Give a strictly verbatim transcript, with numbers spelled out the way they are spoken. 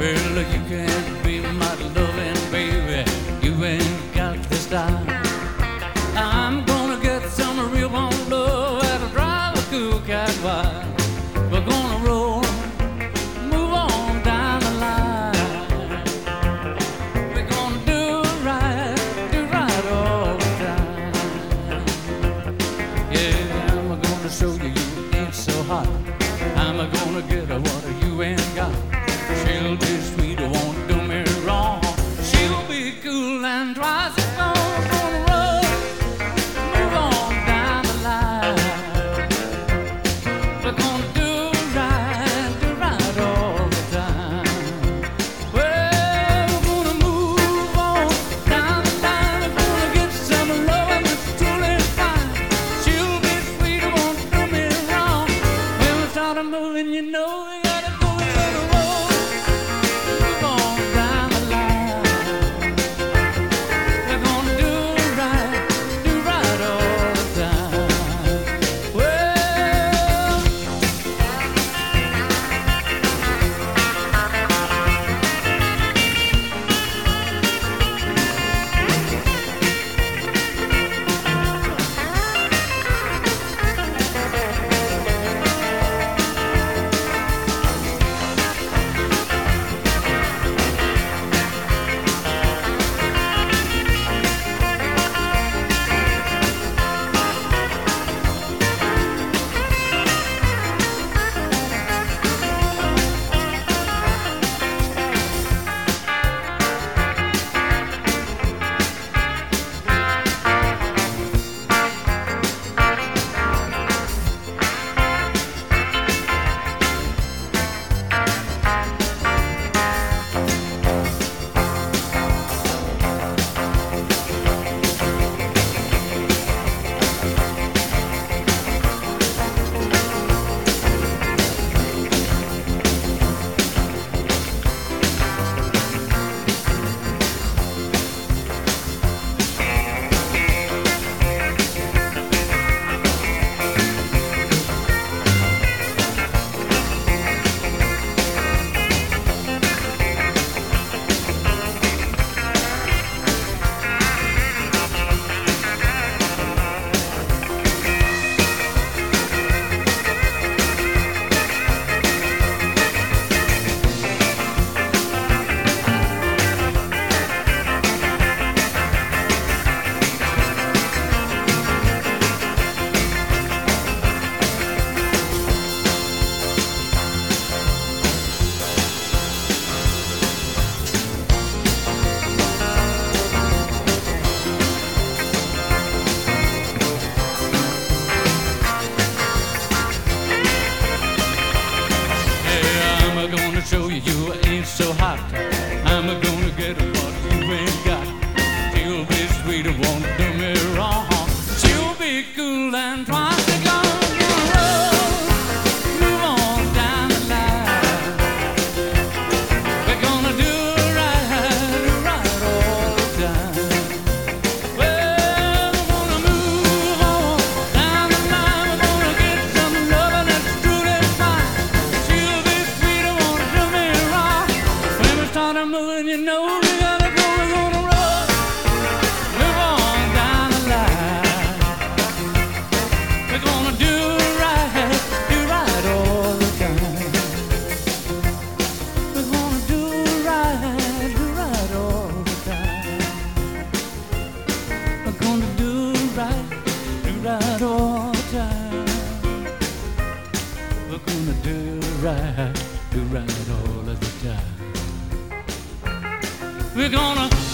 Well, you can't be my loving baby. You ain't got the style. I'm gonna get some real warm love that'll drive a cool cat wild. We're gonna roll, move on down the line. We're gonna do right, do right all the time. Yeah, I'm gonna show you you ain't so hot. I'm gonna get her what you ain't got. She'll be sweet, won't do me wrong. She'll be cool and dry. So gonna roll, move on down the line. We're gonna do right, do right all the time. Well, we're gonna move on down the line. We're gonna get some love that's truly fine. She'll be sweet, won't do me wrong. When we start moving, you know we gotta go and let her roll. Move on down the line. We're gonna do right, do right all the time. Well, yeah, I'm gonna show you you ain't so hot. I'm gonna get what you ain't got. She'll be sweet, won't do me wrong. She'll be cool and dry. We're gonna roll, move on down the line. We're gonna do right, do right all the time. Well, we're gonna move on down the line. We're gonna get some loving that's truly fine. She'll be sweet, won't do me wrong. When we start moving, you know we gotta go. We're gonna roll, move on down the line. We're gonna do right, do right all the time. We're gonna do right, do right all the time. We're gonna do right, do right all the time. We're gonna do right, do right all of the time. We're gonna